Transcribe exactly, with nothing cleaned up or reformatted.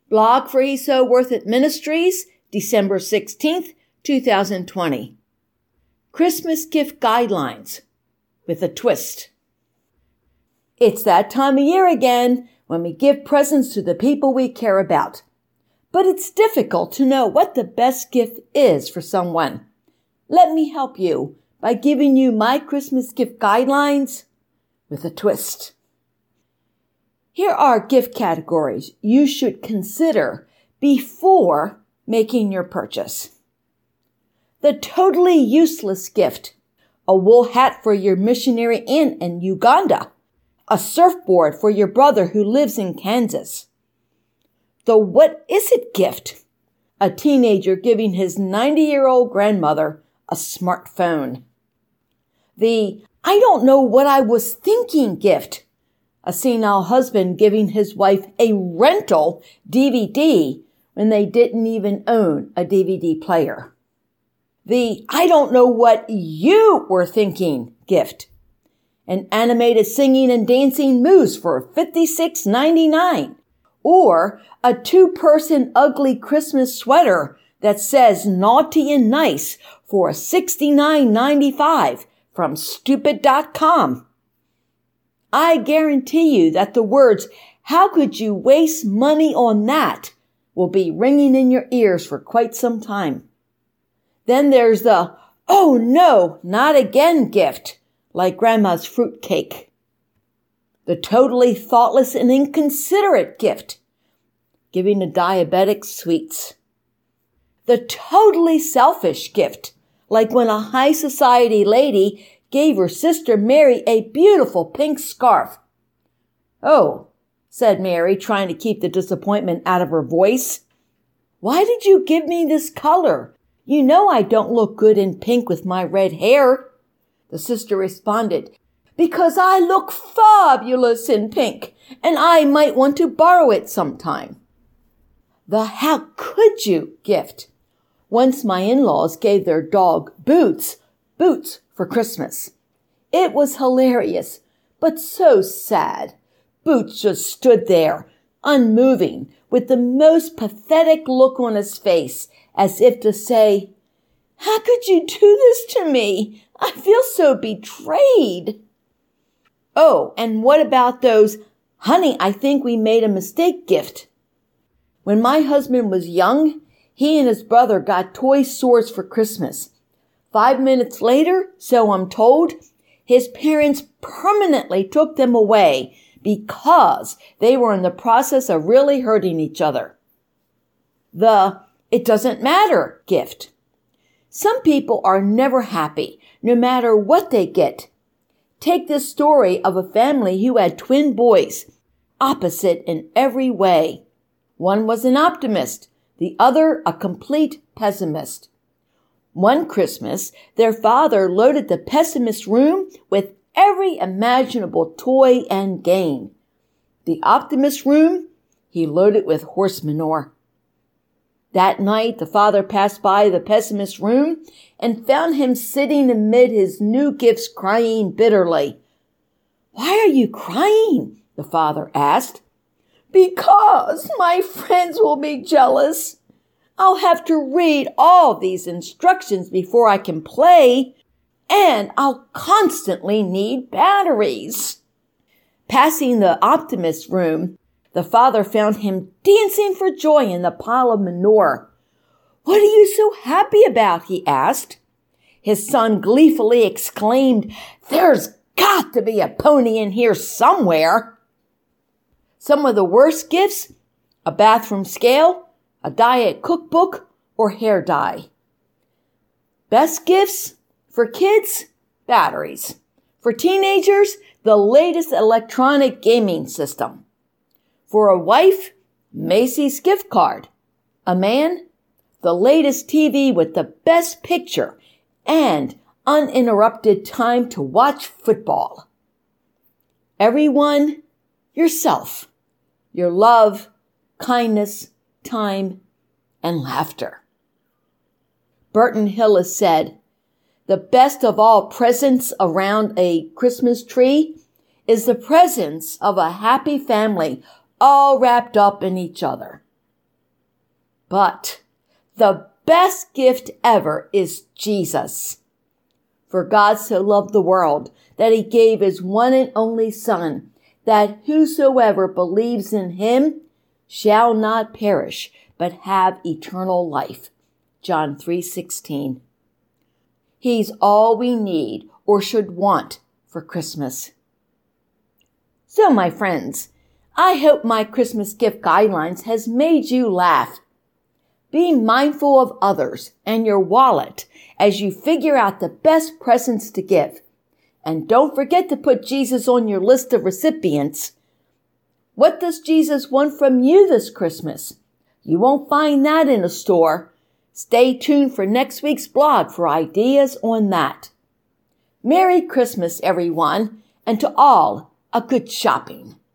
Blog for He's So Worth It Ministries, December sixteenth, two thousand twenty. Christmas Gift Guidelines with a twist. It's that time of year again when we give presents to the people we care about. But it's difficult to know what the best gift is for someone. Let me help you by giving you my Christmas gift guidelines with a twist. Here are gift categories you should consider before making your purchase. The totally useless gift, a wool hat for your missionary aunt in Uganda, a surfboard for your brother who lives in Kansas. The what is it gift, a teenager giving his ninety-year-old grandmother a smartphone. The I don't know what I was thinking gift, a senile husband giving his wife a rental D V D when they didn't even own a D V D player. The I don't know what you were thinking gift, an animated singing and dancing moose for fifty-six ninety-nine, or a two-person ugly Christmas sweater that says naughty and nice for sixty-nine ninety-five from stupid dot com. I guarantee you that the words, "How could you waste money on that?" will be ringing in your ears for quite some time. Then there's the, "Oh no, not again" gift, like grandma's fruit cake. The totally thoughtless and inconsiderate gift, giving a diabetic sweets. The totally selfish gift, like when a high society lady gave her sister Mary a beautiful pink scarf. "Oh," said Mary, trying to keep the disappointment out of her voice. "Why did you give me this color? You know I don't look good in pink with my red hair." The sister responded, "Because I look fabulous in pink, and I might want to borrow it sometime." The how could you gift. Once my in-laws gave their dog Boots, Boots for Christmas. It was hilarious, but so sad. Boots just stood there, unmoving, with the most pathetic look on his face, as if to say, "How could you do this to me? I feel so betrayed." Oh, and what about those, "Honey, I think we made a mistake" gift? When my husband was young, he and his brother got toy swords for Christmas. Five minutes later, so I'm told, his parents permanently took them away because they were in the process of really hurting each other. The "it doesn't matter" gift. Some people are never happy, no matter what they get. Take this story of a family who had twin boys, opposite in every way. One was an optimist, the other a complete pessimist. One Christmas, their father loaded the pessimist's room with every imaginable toy and game. The optimist's room, he loaded with horse manure. That night, the father passed by the pessimist's room and found him sitting amid his new gifts crying bitterly. "Why are you crying?" the father asked. "Because my friends will be jealous. I'll have to read all these instructions before I can play, and I'll constantly need batteries." Passing the optimist's room, the father found him dancing for joy in the pile of manure. "What are you so happy about?" he asked. His son gleefully exclaimed, "There's got to be a pony in here somewhere." Some of the worst gifts, a bathroom scale, a diet cookbook, or hair dye. Best gifts for kids, batteries. For teenagers, the latest electronic gaming system. For a wife, Macy's gift card. A man, the latest T V with the best picture and uninterrupted time to watch football. Everyone, yourself, your love, kindness, time, and laughter. Burton Hill has said, "The best of all presents around a Christmas tree is the presence of a happy family all wrapped up in each other." But the best gift ever is Jesus. For God so loved the world that he gave his one and only Son, that whosoever believes in him shall not perish, but have eternal life. John three sixteen. He's all we need or should want for Christmas. So, my friends, I hope my Christmas gift guidelines has made you laugh. Be mindful of others and your wallet as you figure out the best presents to give. And don't forget to put Jesus on your list of recipients. What does Jesus want from you this Christmas? You won't find that in a store. Stay tuned for next week's blog for ideas on that. Merry Christmas, everyone, and to all, a good shopping.